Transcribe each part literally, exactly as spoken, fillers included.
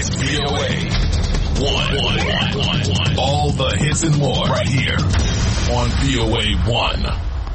is V O A one. One, one, one. All the hits and more right here on V O A one.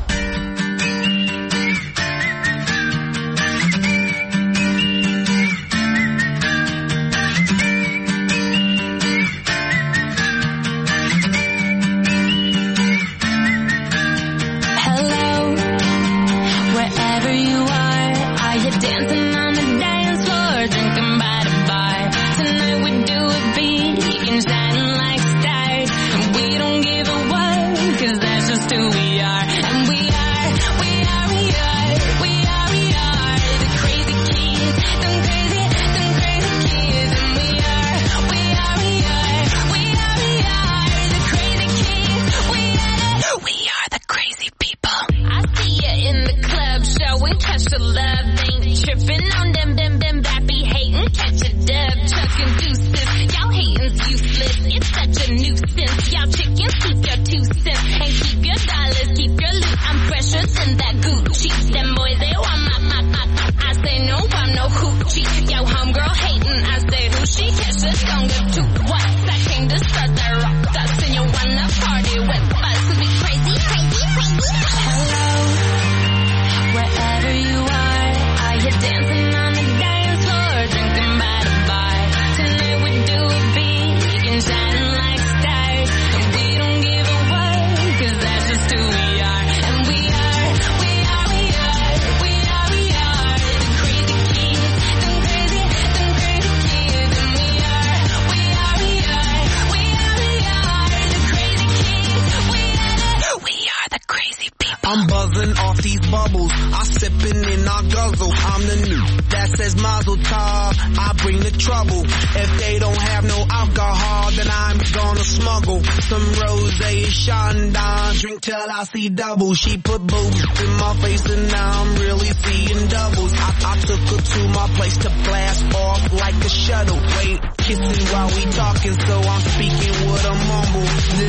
I'm buzzing off these bubbles, I sipping in our guzzle. I'm the new that says Mazel Tov, I bring the trouble. If they don't have no alcohol, then I'm gonna smuggle some rosé Chandon. Drink till I see double. She put boobs in my face and now I'm really seeing doubles. I, I took her to my place to blast off like a shuttle. Wait, kissing while we talking, so I'm speaking with a mumble.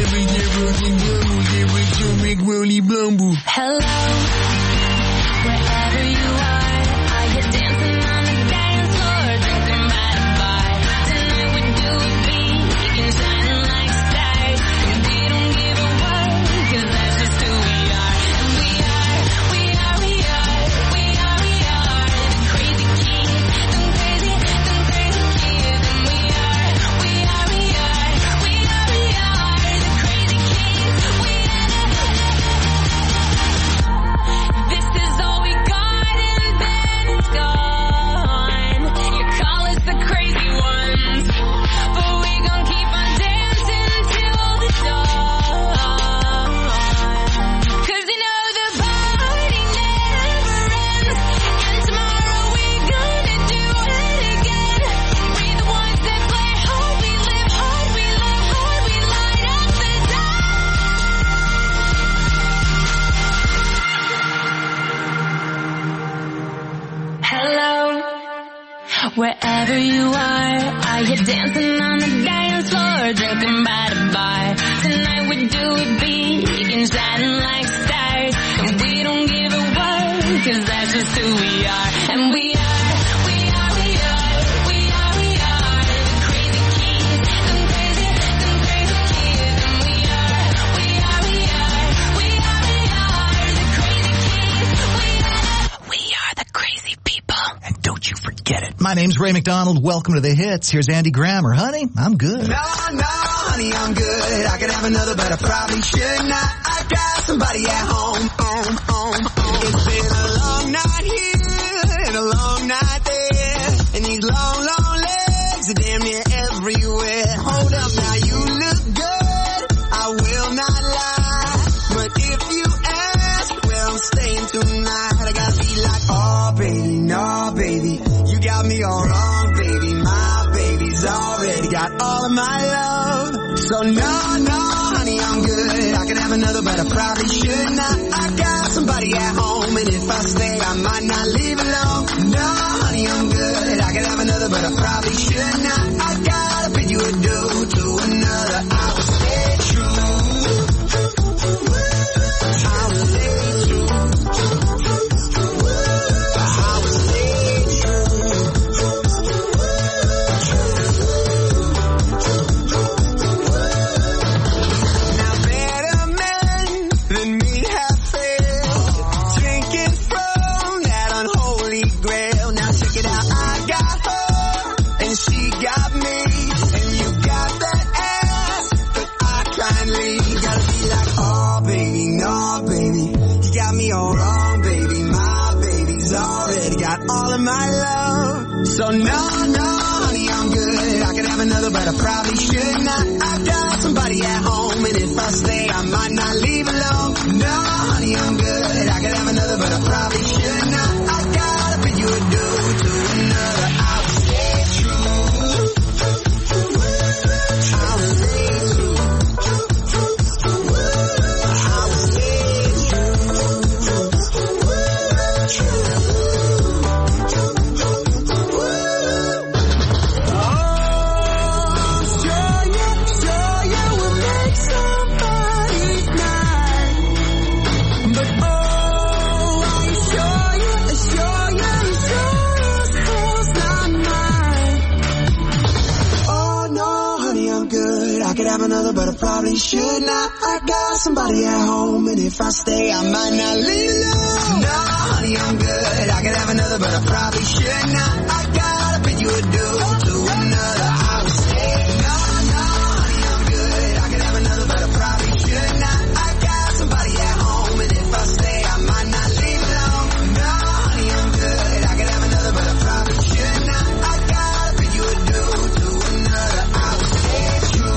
Hello, wherever you are, I hear dancing on the dance floor, drinking by the bar. Tonight we do it big and shining like stars, and we don't give a what, 'cause that's just who we are. And we are, we are, we are, we are, we are the crazy kids, them crazy, them crazy kids. And we are, we are, we are, we are, we are the crazy kids. We are the This is all we got and then it's gone. You call us the crazy ones, but we gon' keep on dancing till the dawn. 'Cause you know the party never ends, and tomorrow we gonna do it again. We the ones that play hard, we live hard, we love hard, we light up the Hello, wherever you are, I hear dancing on the dance floor, drinking by the bar. Tonight we do it big and shining like stars, and we don't give a what, 'cause that's just who we are. And we are, we are, we are, we are, we are the crazy kids, them crazy, them crazy kids. And we are, we are, we are, we are, we are the crazy kids. We are, we are the crazy people. And don't you forget it. My name's Ray McDonald. Welcome to the hits. Here's Andy Grammer. Honey, I'm good. No, no, honey, I'm good. I could have another, but I probably should not. I got somebody at home, home, home, home. It's been a long night here and a long night there, and these long, long legs are damn near everywhere. Hold up, now you look good, I will not lie, but if you ask where I'm staying tonight, I gotta be like, oh baby, no baby, you got me all wrong, baby. My baby's already got all of my love. So no, no, honey, I'm good. I could have another, but I probably should not. I got somebody at home, and if I stay, I might not leave alone. No, honey, I'm good. I could have another, but I probably should not. I gotta bid you adieu to another. I will stay true. I will stay true. I will stay true. So no, no, honey, I'm good. I could have another, but I probably should not. I got somebody at home, and if I stay, I might not leave alone. No, honey, I'm good. I could have another, but I probably should not. I gotta pay you a due to another. I will stay true. I will stay true. I will stay true. Another, but I probably should not. I got somebody at home, and if I stay, I might not leave alone. No, honey, I'm good. I could have another, but I probably should not. I gotta pay you a due to another. I will stay. No, no, honey, I'm good. I could have another, but I probably should not. I got somebody at home, and if I stay, I might not leave alone. No, honey, I'm good. I could have another, but I probably should not. I gotta pay you a due to another. I will stay true.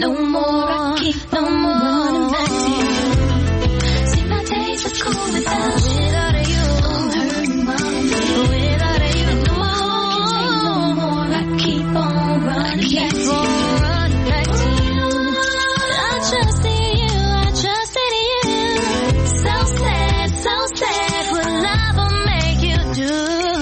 no more. I keep no more running back to you. See, my days are cool without you. Without you, I'm hurting mama. Without you, no more. I keep on running back to you. Running back to you. I trust in you. I trust in you. So sad, so sad. What love will make you do.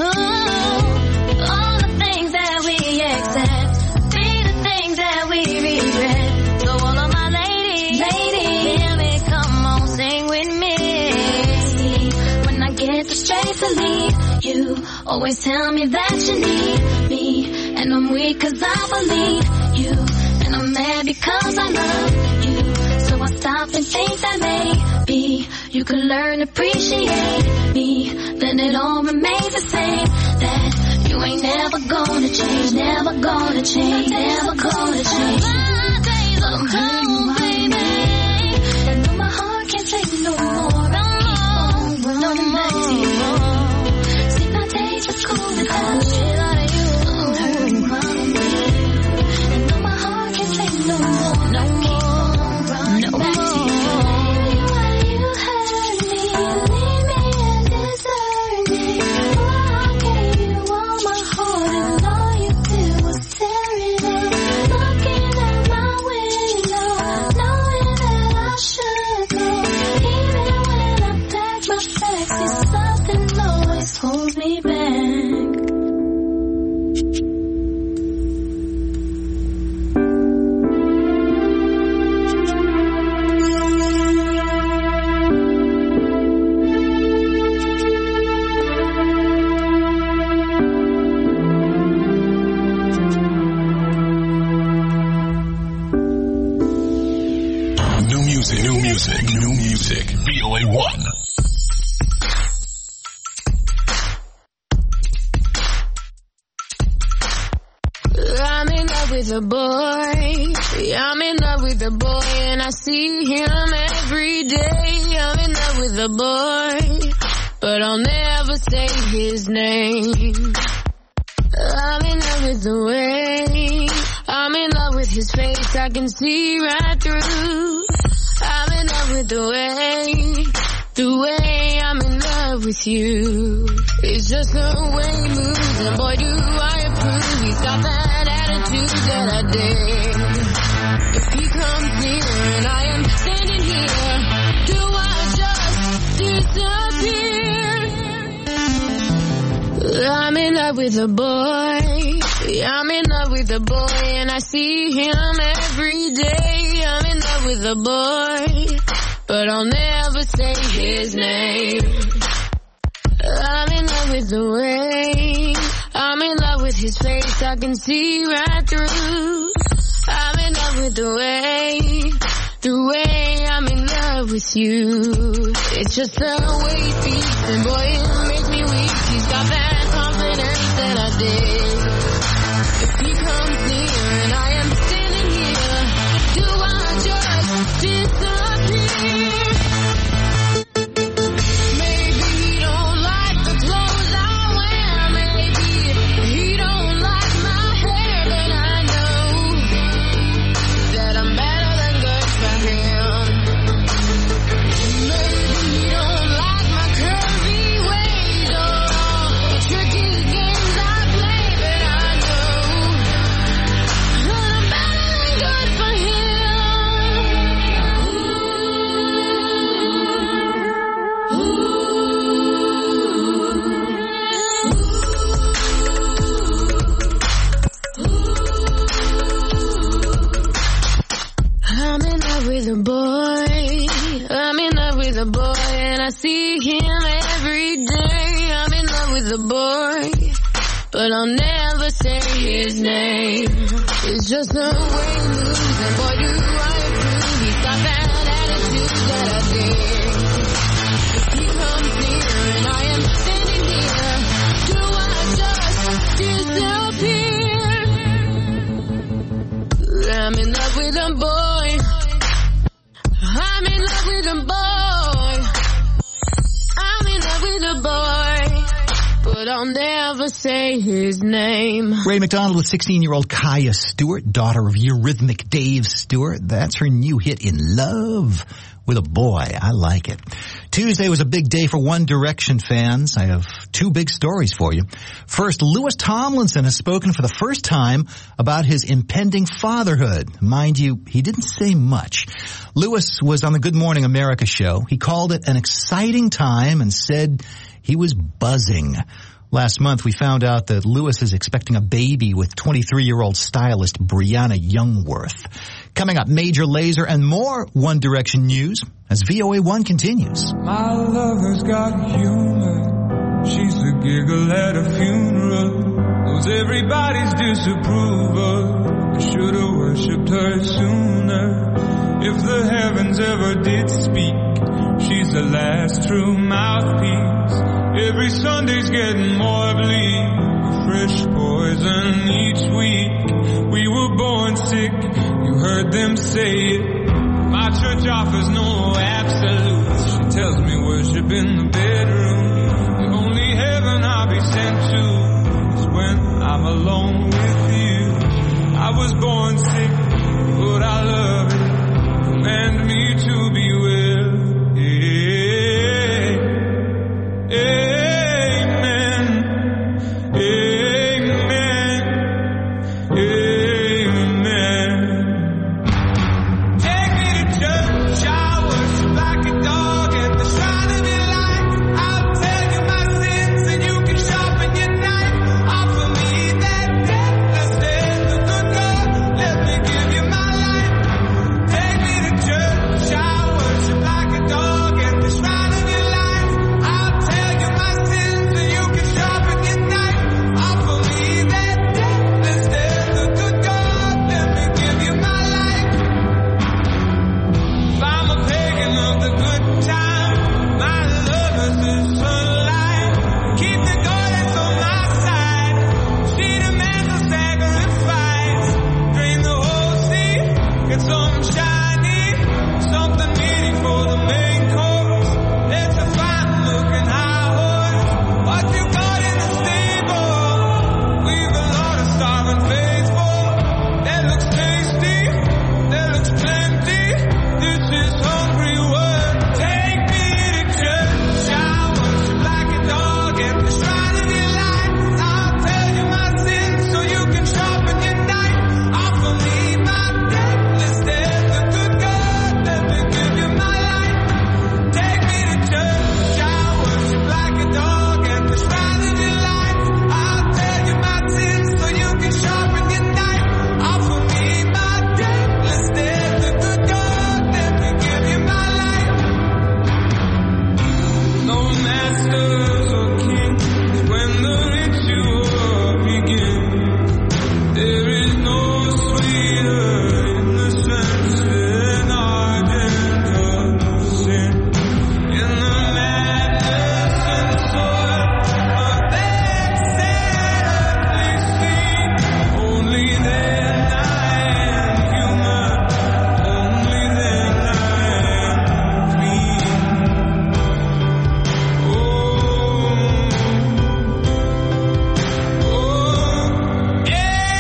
All the things that we accept be the things that we regret. So all of my ladies, ladies, hear me, come on, sing with me. When I get the strength to leave, you always tell me that you need me. And I'm weak cause I believe you. And I'm mad because I love you. So I stop and think that maybe you could learn to appreciate me. Then it all remains the same. That you ain't never gonna change, never gonna change, never gonna change. My days are cold, baby. And though my heart can't take no more, I keep on running back to you. See, my days are cold without you. I'm hurting, mama. And though my heart can't take no more, I keep on running back to you. Baby, why you hurt me? Leave me and desert me. Oh, I gave you all my heart and all you did was tear it up. Looking out my window, knowing that I should go. Even when I pack my bags, there's something always holds me back. New music, new music, new music. V O A one. I'm in love with a boy. I'm in love with a boy, and I see him every day. I'm in love with a boy, but I'll never say his name. I'm in love with the way. I'm in love with his face. I can see right through. I'm in love with the way. The way I'm in love with you. It's just the way he moves, and boy do I approve. He's got that attitude that I dig. If he comes near and I am standing here, do I just disappear? I'm in love with a boy. I'm in love with a boy, and I see him every day. I'm in love with a boy, but I'll never say his name. I'm in love with the way. I'm in love with his face. I can see right through. I'm in love with the way. The way I'm in love with you. It's just the way he speaks, and boy, it makes me weak. He's got that confidence that I dig. If he comes near and I am standing here, do I just disappear? Maybe he don't like the clothes I wear. Maybe he don't like my hair, but I know that I'm better than good for him. Maybe he don't like my curvy ways or all the tricky games I play, but I know that I'm better than good for him. I'm in love with a boy. I'm in love with a boy, and I see him every day. I'm in love with a boy, but I'll never say his name. It's just the way he moves, and boy do I approve. He's got that attitude that I dig. If he comes near and I am standing here, do I just disappear? I'm in love with a boy. I'm in love with a boy. I'm in love with a boy, but I'll I'll never say his name. Ray McDonald with sixteen-year-old Kaya Stewart, daughter of Eurythmic Dave Stewart. That's her new hit, In Love with a Boy. I like it. Tuesday was a big day for One Direction fans. I have two big stories for you. First, Louis Tomlinson has spoken for the first time about his impending fatherhood. Mind you, he didn't say much. Louis was on the Good Morning America show. He called it an exciting time and said he was buzzing. Last month, we found out that Louis is expecting a baby with twenty-three-year-old stylist Brianna Youngworth. Coming up, Major Lazer and more One Direction news as V O A one continues. My lover's got humor. She's the giggle at a funeral. Knows everybody's disapproval. I should have worshipped her sooner. If the heavens ever did speak, she's the last true mouthpiece. Every Sunday's getting more bleak, fresh poison each week. We were born sick, you heard them say it. My church offers no absolutes. She tells me worship in the bedroom. The only heaven I'll be sent to is when I'm alone with you. I was born sick, but I love it. Command me to be well. Yeah. Amen. Amen. Amen. Take me to church, I worship like a dog at the shrine of your light. I'll tell you my sins and you can sharpen your knife. Offer me that deathless death, the good God, let me give you my life. Take me to church, I worship like a dog at the shrine of your light. I'll tell you my sins and you can sharpen your knife. Offer me that deathless death, the good God, let me give you my life. If I'm a pagan of the good time, my lover's the sunlight. Keep the goddess on my side. She demands a sacrifice. Drain the whole sea, get some shiny, something meaningful for the main course. There's a fine looking high horse. What you got in the stable? We've a lot of starving faithful. That looks tasty, that looks plenty. This is hungry work. Take me to church, I worship like a dog at the shrine of your light. I'll tell you my sins so you can sharpen your knife. Offer me my deathless death, the good God, let me give you my life. Take me to church, I worship like a dog at the shrine of your light. I'll tell you my sins so you can sharpen your knife. Offer me my deathless death, the good God, let me give you my life. No masters or kings when the ritual begins. There is no sweeter innocence than ardent of sin. In the madness and soil of that sad earthly scene, only then I am human, only then I am clean. Oh, oh,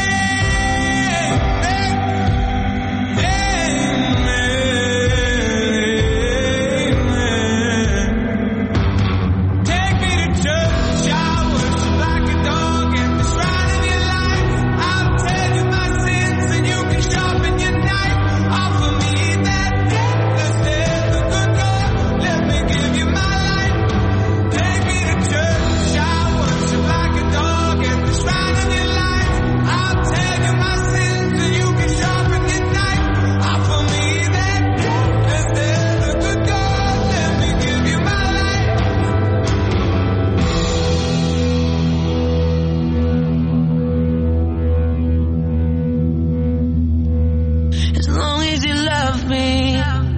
amen. Take me to church, I worship like a dog at the shrine of your light. I'll tell you my sins and you can sharpen your knife. Offer me that deathless death, the good God, let me give you my life. Take me to church, I worship like a dog at the shrine of your light. I'll tell you my sins and you can sharpen your knife. Offer me that deathless death, the good God, let me give you my life. As long as you love me.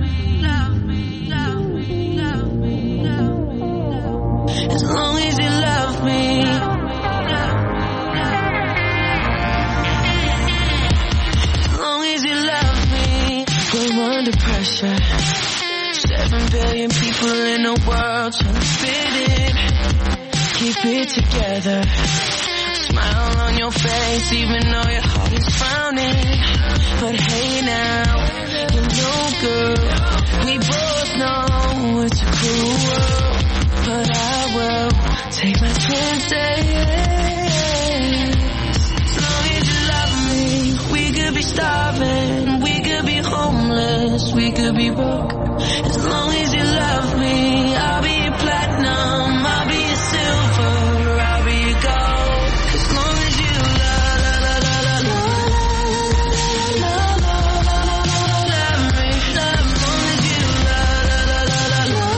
As long as you love me. As long as you love me. We're under pressure. Seven billion people in the world trying to fit in. keep it together. Smile on your face even though your heart is frowning. But hey now, you know girl, we both know it's a cruel world. But I will take my chances. As long as you love me, we could be starving, we could be homeless, we could be broke. As long as you love me, I'll be your platinum, I'll be your silver, I'll be your gold. As long as you love, love, love, love, love, love, love, love me, love. As long as you love, love, love, love,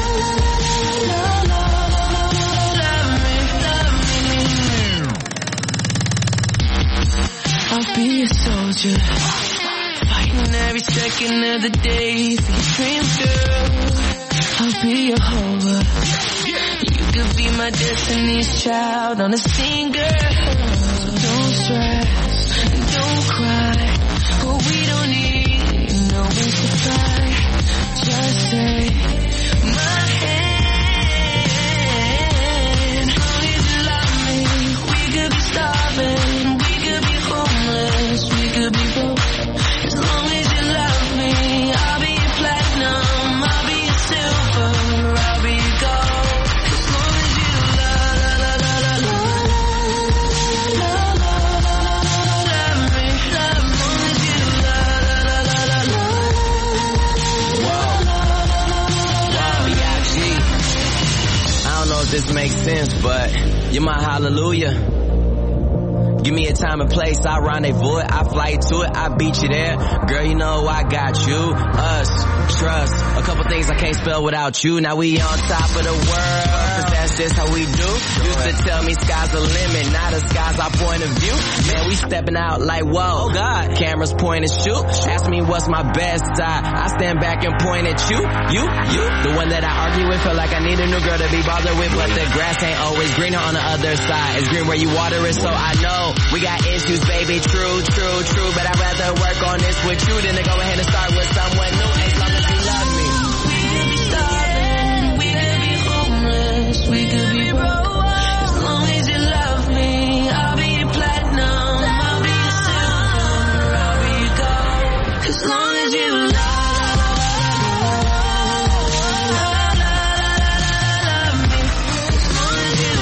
love, love me, love me. I'll be a soldier, fighting every second of the day for your dreams, girl. I'll be your hover. You could be my destiny's child on a scene, girl. So don't stress and don't cry. Oh, we don't need no wings to fly. Just take my hand. As long as you love me, we could be starving, we could be homeless, we could be broke. As long as you love me, I'll be your platinum, I'll be your silver, I'll be your gold. As long as you love, love, love, love, love, love me, love. As long as you love, love, love, love, love, I don't know if this makes sense, but you're my hallelujah. Give me a time and place, I rendezvous it, I fly to it, I beat you there. Girl, you know I got you, us, trust. A couple things I can't spell without you. Now we on top of the world, cause that's just how we do. Used to tell me sky's the limit, now the sky's our point of view. Man, we stepping out like whoa, oh God. Cameras point and shoot, ask me what's my best side. I stand back and point at you, you, you. The one that I argue with, feel like I need a new girl to be bothered with. But the grass ain't always greener on the other side. It's green where you water it, so I know we got issues, baby, true, true, true. But I'd rather work on this with you than to go ahead and start with someone new. As long as you love me. we could be starving, we could be homeless, we could be broke. As long as you love me, I'll be your platinum, I'll be your silver, I'll be your gold. As long as you love, love, love me. As long as you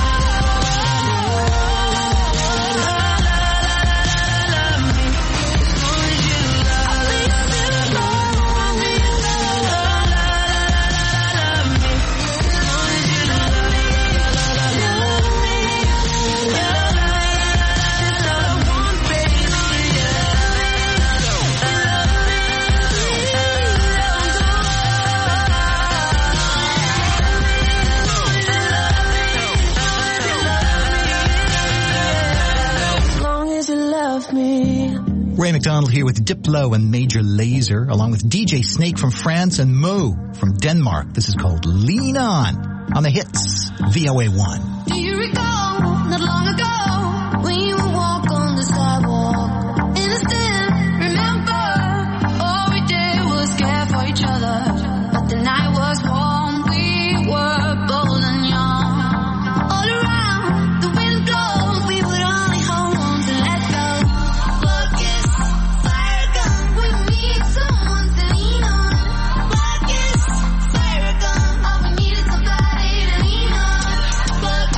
Ray McDonald here with Diplo and Major Lazer, along with D J Snake from France and Moo from Denmark. This is called Lean On, on the hits, V O A one. Do you recall not long ago when you would walk on the sidewalk? Innocent, remember, all we did was care for each other. But the night was warm, we were bold and young. All around, the wind blows, we would only hold on to let go. Focus, fire gun, we need someone to lean on. Focus, fire gun, all we need is somebody to lean on. Focus,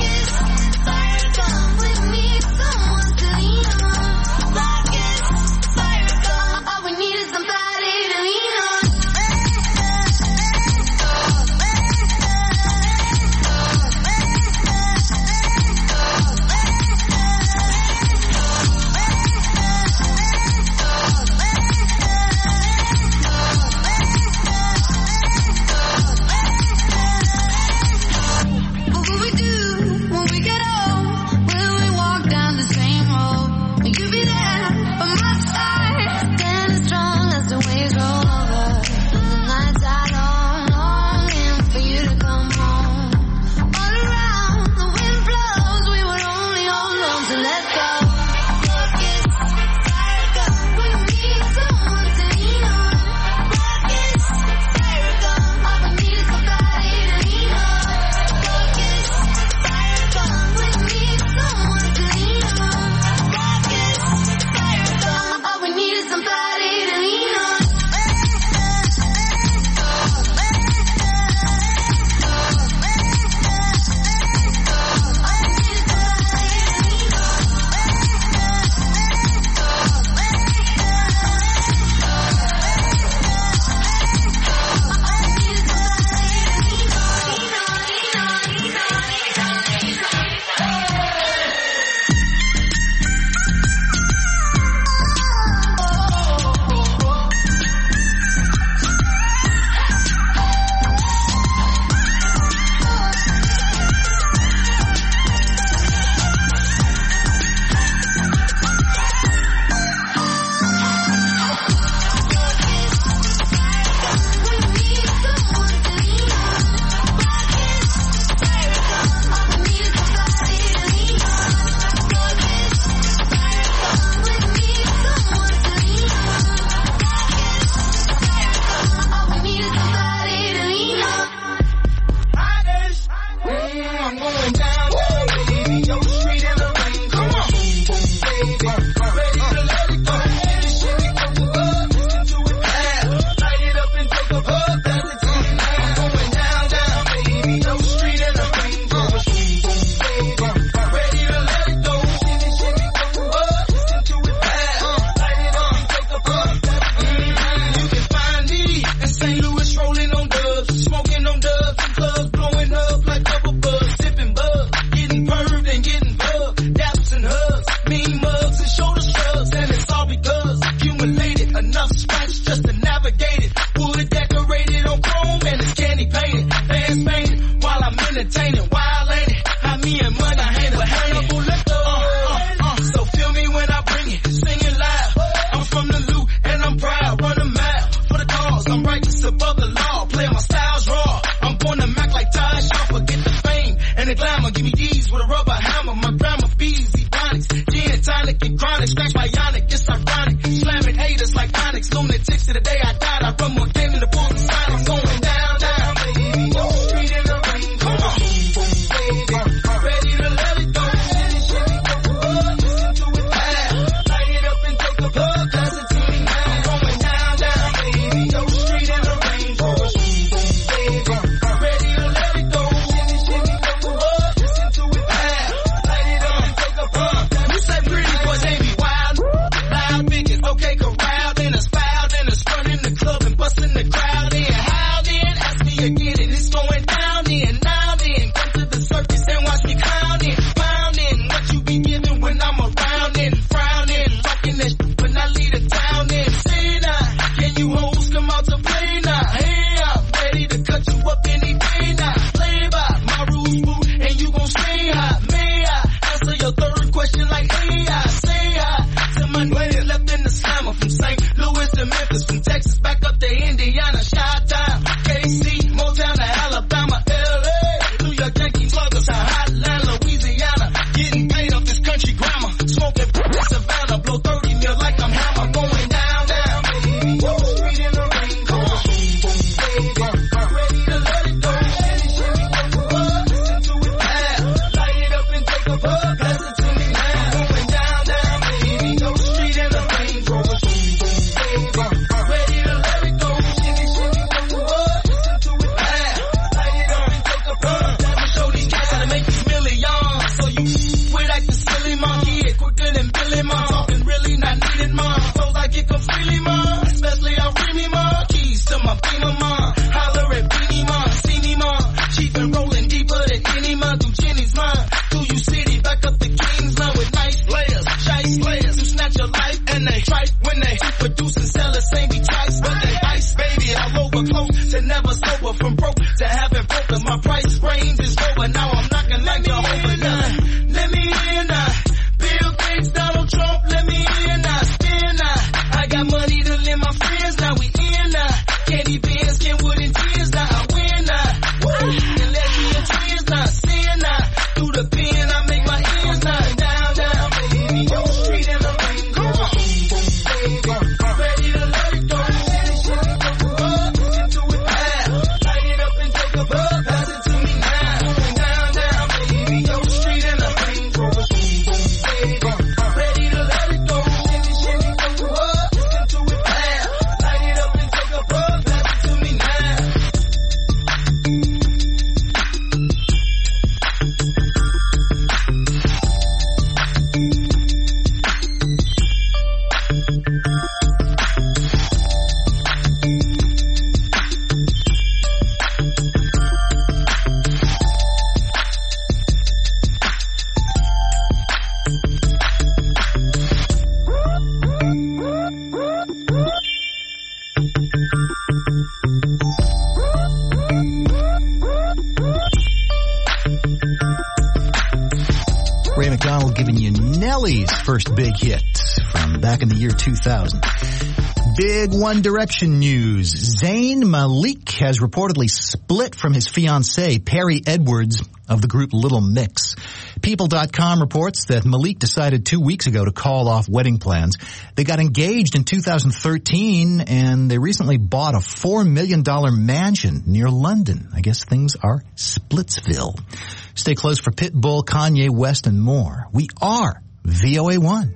Ray McDonald giving you Nelly's first big hit from back in the year two thousand. Big One Direction news. Zayn Malik has reportedly split from his fiancée, Perry Edwards, of the group Little Mix. People dot com reports that Malik decided two weeks ago to call off wedding plans. They got engaged in two thousand thirteen, and they recently bought a four million dollars mansion near London. I guess things are Splitsville. Stay close for Pitbull, Kanye West, and more. We are V O A one.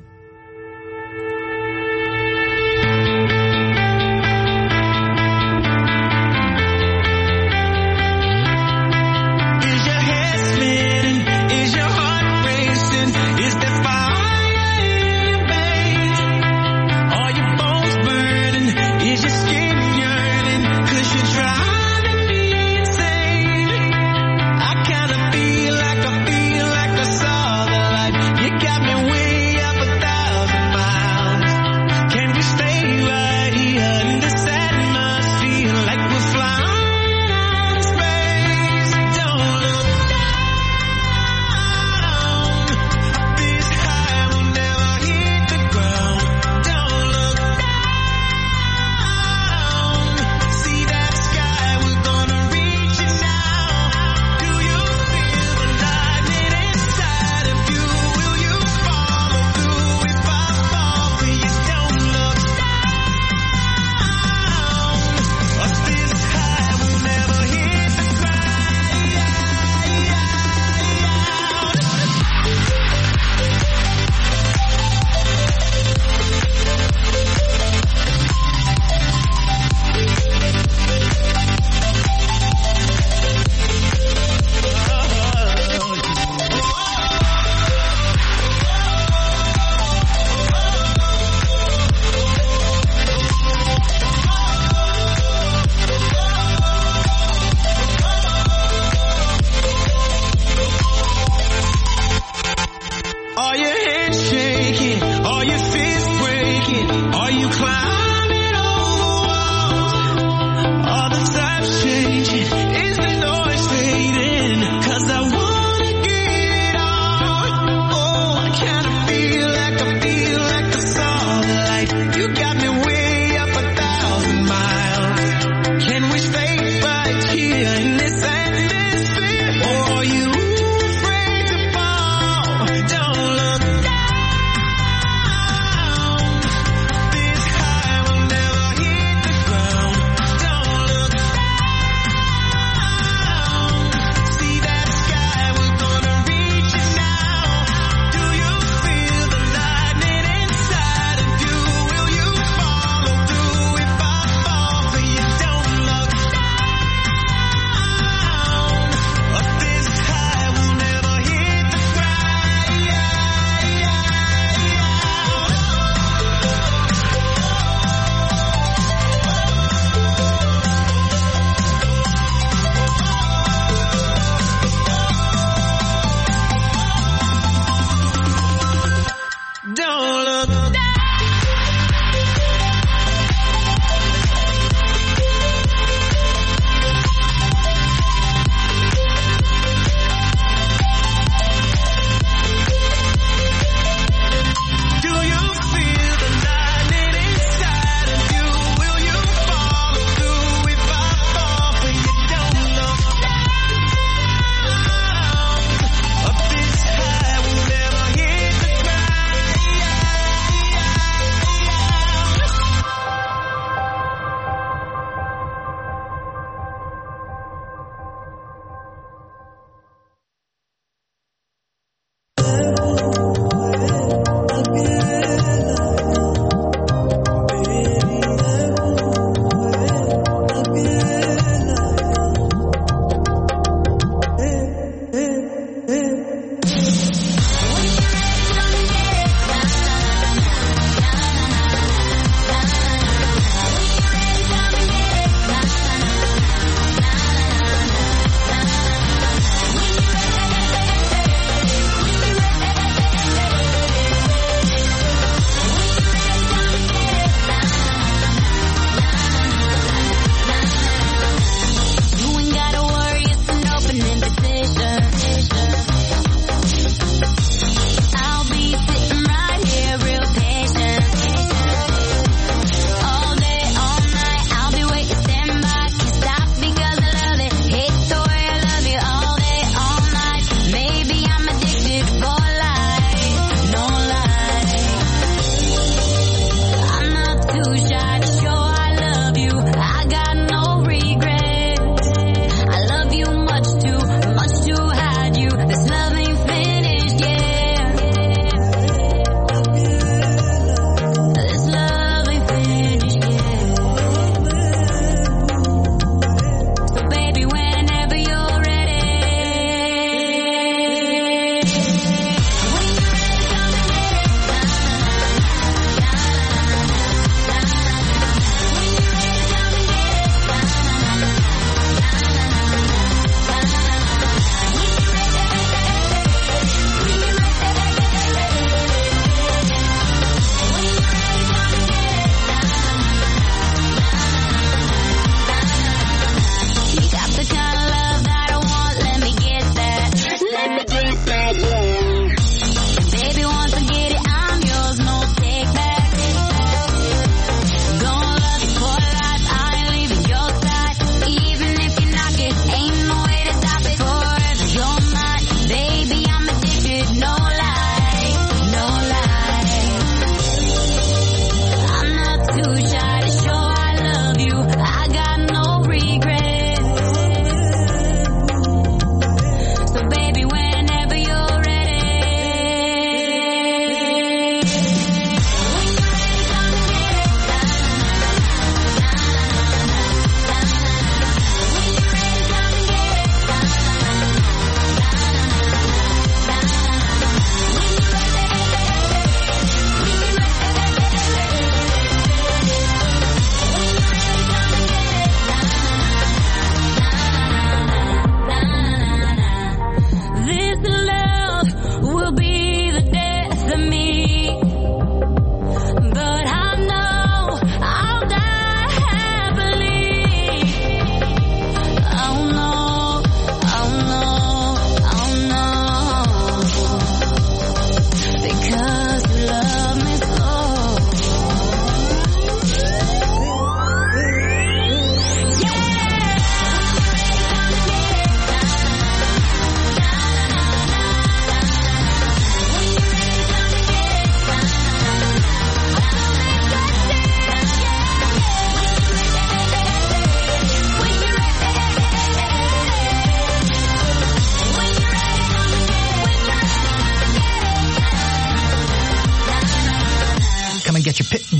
Got me way up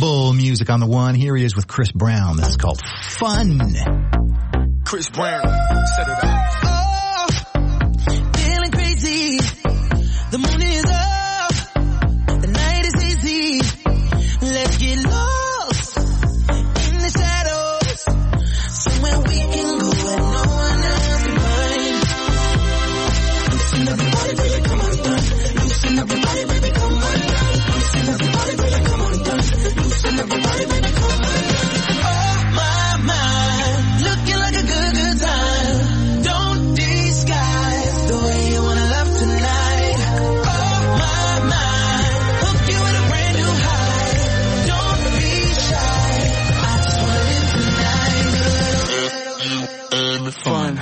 Pitbull music on the one. Here he is with Chris Brown. This is called Fun. Chris Brown, set it up. Oh, feeling crazy. The moon is up. The night is easy. Let's get lost in the shadows. Somewhere we can go and no one else can find. Loosen everybody, baby, come on down. Loosen everybody, baby, come on down. Loosen everybody, baby, come on down. Loosen everybody, baby, come on down. Oh my, my, looking like a good, good time. Don't disguise the way you wanna love tonight. Oh my, my, hook you with a brand new high. Don't be shy. I just wanna live tonight. Fun.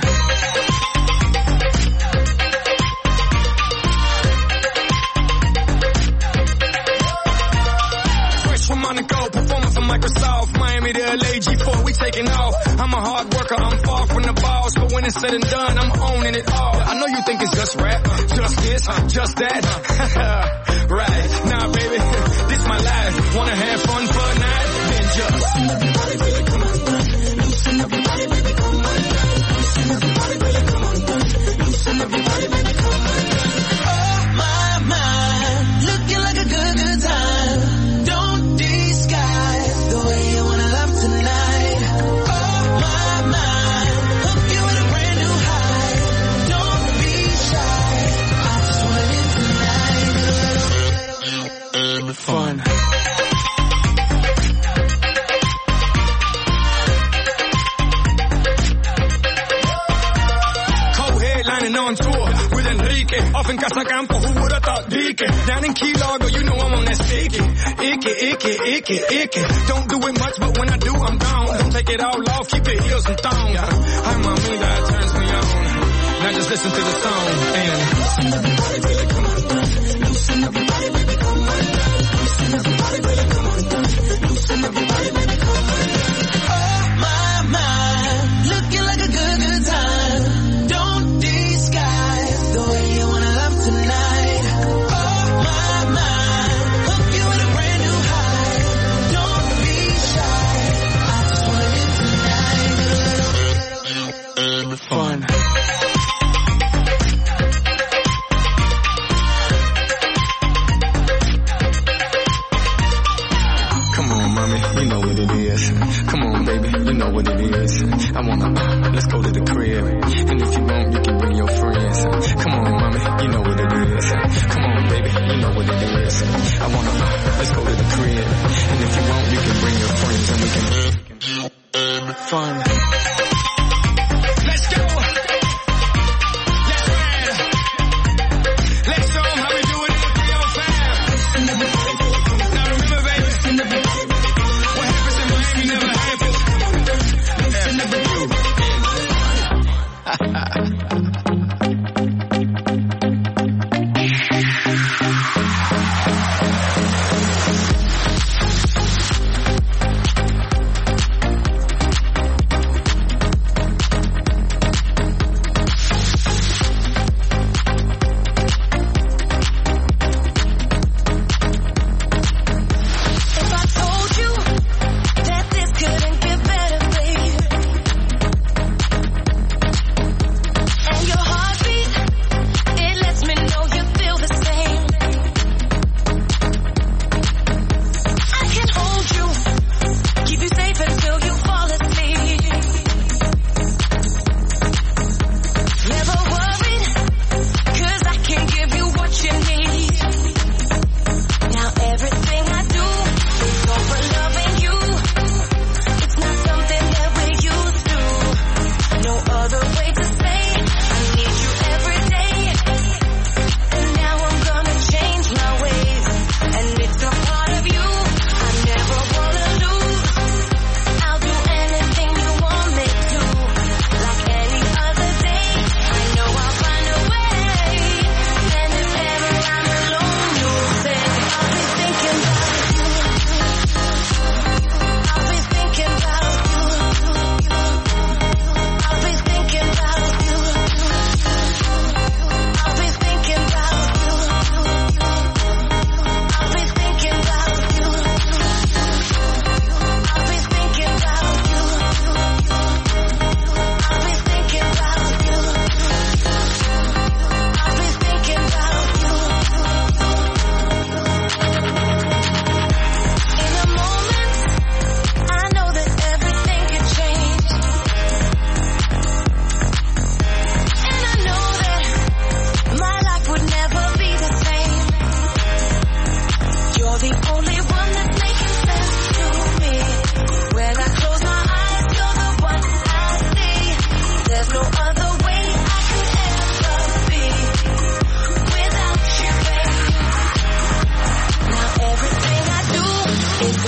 Fresh from Monaco, performing for Microsoft, Miami to L A, G four, we taking off. I'm a hard worker, I'm far from the boss, but when it's said and done, I'm owning it all. I know you think it's just rap, just this, just that. Right, nah baby, this my life. Wanna have fun for a night? Then just loosen everybody, baby, come on down. Loosen everybody, baby, come on down. Loosen everybody, baby, come on down. Loosen everybody, baby, come on down. Oh my, my, looking like a good, good time. Don't disguise the way you wanna love tonight. Oh my, my, hook you with a brand new high. Don't be shy. I just wanna live tonight. Fun. Co-headlining on tour with Enrique. Off in Casacampo, who would have thought Dique? Down in Key Largo, you know I'm on that sticky. Icky, icky, icky, icky. Don't do it much, but when I do, I'm gone. Don't take it all off, keep it heels and thong. I'm a me that turns me on. Now just listen to the song and loosen everybody, baby, come on down. Loosen everybody, baby, come on down. Loosen everybody, baby, come on down. Loosen everybody, baby, come on down. Oh my, my, looking like a good, good time. Don't disguise the way you wanna love tonight. Oh my, my, hook you with a brand new high. Don't be shy. I just wanna live tonight. Fun. Come on, mommy, you know what it is. Come on, baby, you know what it is. I wanna, uh, let's go to the crib. And if you want, you can bring your friends. Come on, mommy, you know what it is. Come on, baby, you know what it is. I wanna, uh, let's go to the crib. And if you want, you can bring your friends and we can, uh, fun. Let's go. Let's ride. Let's show 'em how we do it in the three oh five. Now remember, baby, what happens in Miami never happens. If I told you that this couldn't get better, babe, and your heartbeat, it lets me know you feel the same.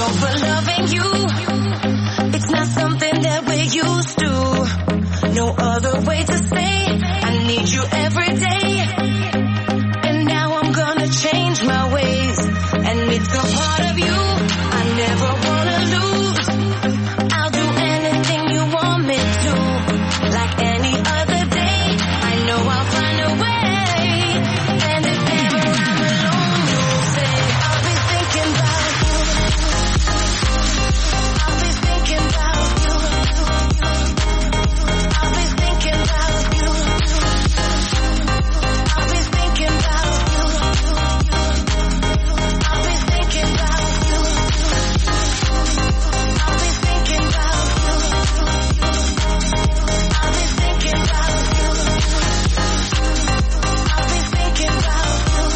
go for loving you. It's not something that we're used to. No other way to say I need you every day. And now I'm gonna change my ways. And it's a part of you I never wanna lose. I'll do anything you want me to. Like any other day, I know I'll find a way. And if ever I'm alone, you'll say I'll be thinking about you. I'll be thinking about you. I'll be thinking about you. I'll be thinking about you. I'll be thinking about you. I'll be thinking about you. I'll be thinking about you. I'll be thinking about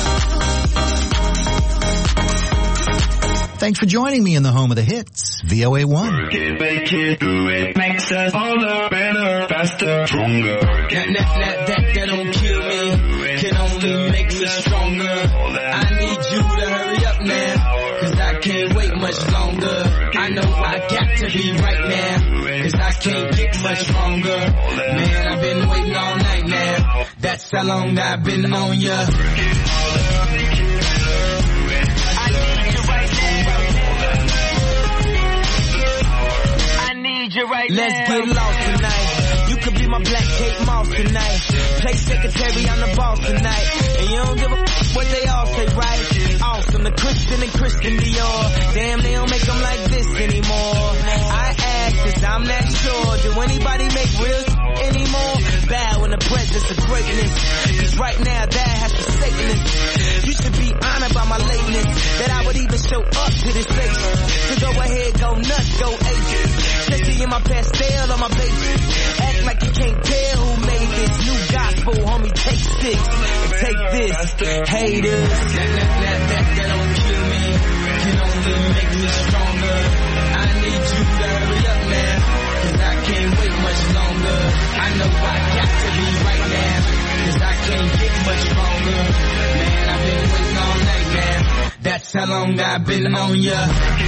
Thanks for joining me in the home of the hits, V O A one. Work it, make it, do it, makes us harder, better, faster, stronger. That, that, that, that, that don't kill me, can only make me stronger. I need you to hurry up now, cause I can't wait much longer. I know I got to be right now, cause I can't get much stronger. Man, I've been waiting all night now, that's how long I've been on ya. Right Let's now. Get lost tonight. You could be my black Kate Moss tonight. Play secretary, I'm the boss tonight. And you don't give a f- what they all say, right? Awesome, the Christian and Christian Dior. Damn, they don't make them like this anymore. I ask cause I'm not sure. Do anybody make real anymore? Bow in the presence of greatness. Cause right now that has forsaken us. You should be honored by my lateness. That I would even show up to this place. So go ahead, go nuts, go ape. Sexy in my pastel on my baby. Act like you can't tell who made this new gospel, homie. Take six and take this, haters. That, that, that, that, that don't kill me, can only make me stronger. I need you to hurry up now, cause I can't wait much longer. I know I got to be right now, cause I can't get much stronger. Man, I've been waiting all night now, that's how long I've been on ya.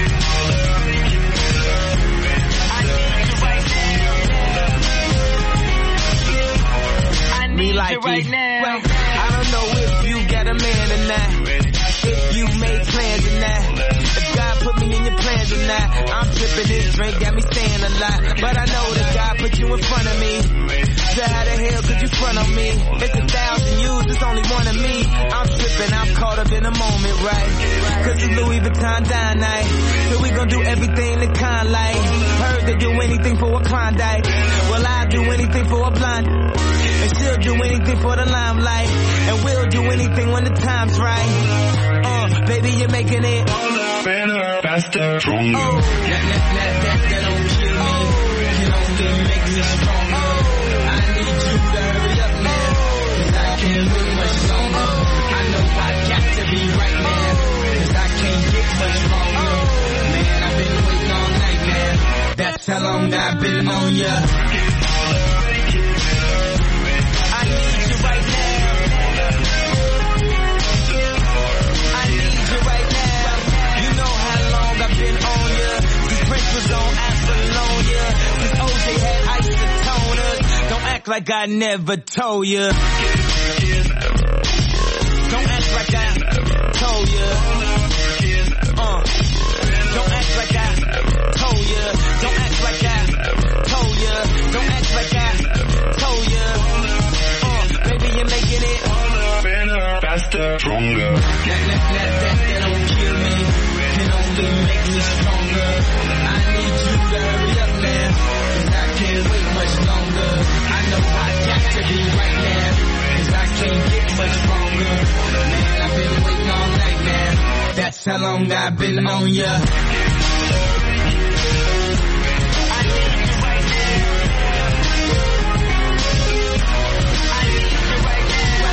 Me like right now. I don't know if you got a man or not. If you made plans or not. If God put me in your plans or not. I'm tripping, this drink got me saying a lot. But I know that God put you in front of me. So how the hell could you front on me? It's a thousand yous, it's only one of me. I'm tripping, I'm caught up in the moment, right? Cause it's Louis Vuitton dine night. So we gon' do everything the kind like. Heard they do anything for a Klondike. Well, I'll do anything for a blind. And she'll do anything for the limelight. And we'll do anything when the time's right. Uh, baby, you're making it harder, better, faster, stronger. Oh, that, that, that, that, that don't kill me, oh, can only make me stronger. Oh, I need you to hurry up now, cause I can't wait much longer. I know I got to be right now, cause I can't get much stronger. Man, I've been waiting all night now, that's how long I've been on ya. Like I never told you. Don't act like I told you. Uh. Don't act like I told you. Don't act like I told you. Don't act like I told you. Uh. Baby, you're making it harder, better, faster, stronger. That, that, that, that, that don't kill me, can only make me stronger. I need you to hurry up now, cause I can't wait much longer. I know I got to be right now, cause I can't get much stronger. Man, I've been waiting all night now, that's how long I've been on ya. I need you right now. I need you right now.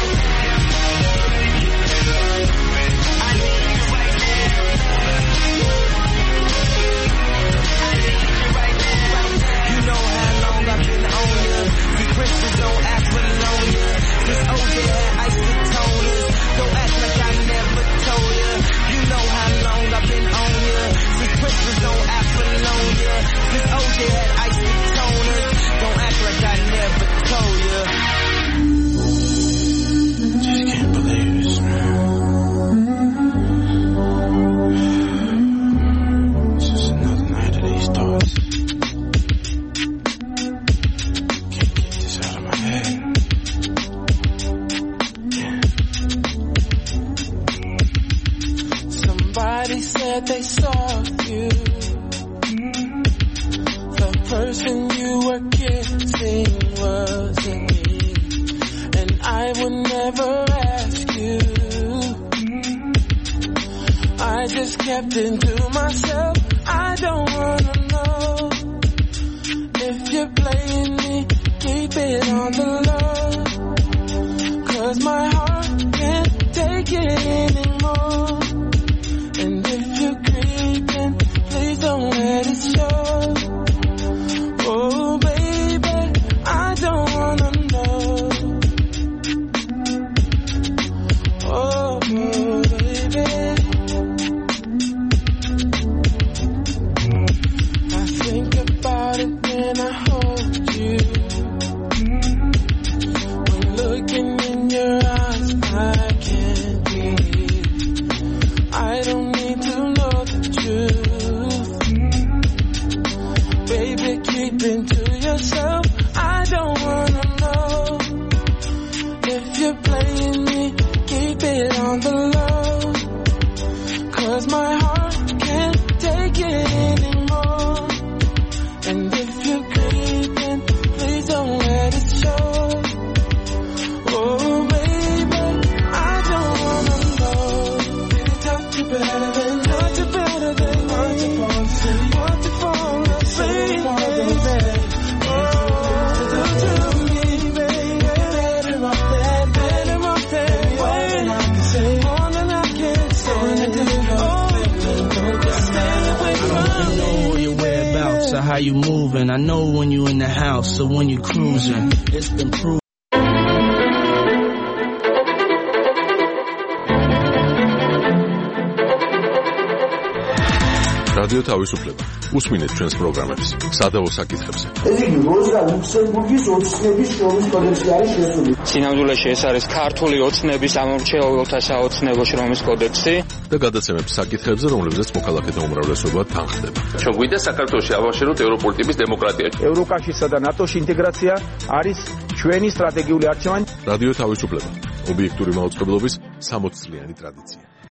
I need you right now. I need you right now. You know how long I've been on ya. Christians don't act Apollonia. This O J had isotoners. Don't act like I never told ya. You know how long I've been on ya. Since Everybody said they saw you. The person you were kissing wasn't me, and I would never ask you. I just kept it to myself. I don't wanna know if you're playing me. Keep it on the low, 'cause my heart can't take it anymore. And if you're creeping, please don't let it show. Oh baby, I don't wanna know. Oh baby, I think about it when I hold you. When looking in your eyes, I can't breathe. I don't need to know the truth. Baby, keep it to yourself. I don't wanna know if you're playing me. Keep it on the low, 'cause my heart can't take it anymore. And if you're creeping, please don't let it show. Oh baby, I don't wanna know. Did it touch you better than, touch you better than want to fall asleep, want to fall asleep, baby. Oh, do to me, baby. Better off that, better off that way. More than I can say, more than I can say. Oh, just stay away from me. I know your whereabouts or how you moving. I know when you in the house or when you cruising. It's been proven. რადიო თავისუფლება. უსმინეთ ჩვენს პროგრამებს. სადავო საკითხებზე. ეს იგი როზა ლუქსემბურგის ოცნების შრომის კოდექსი არის შესული. სინამდვილეში ეს არის ქართული ოცნების ამორჩეულთა საოცნებო შრომის კოდექსი და გადაცემებს საკითხებზე, რომლებზეც მოქალაქეთა უმრავლესობა თანხდება. ჩვენ გვინდა საქართველოში ავაშეროთ ევროპული ტიპის დემოკრატია. ევროკავშირსა და ნატოში ინტეგრაცია არის ჩვენი სტრატეგიული არჩევანი. რადიო თავისუფლება. ობიექტური მაუწყებლობის სამოცწლიანი ტრადიცია.